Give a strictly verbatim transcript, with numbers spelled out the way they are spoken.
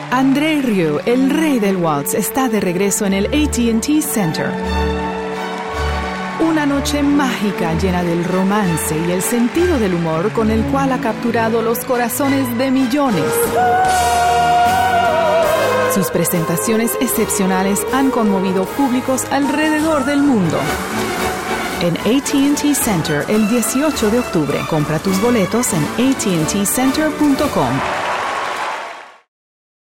André Rieu, el rey del waltz, está de regreso en el A T and T Center. Una noche mágica llena del romance y el sentido del humor con el cual ha capturado los corazones de millones. Sus presentaciones excepcionales han conmovido públicos alrededor del mundo. En A T and T Center el dieciocho de octubre. Compra tus boletos en A T and T center punto com.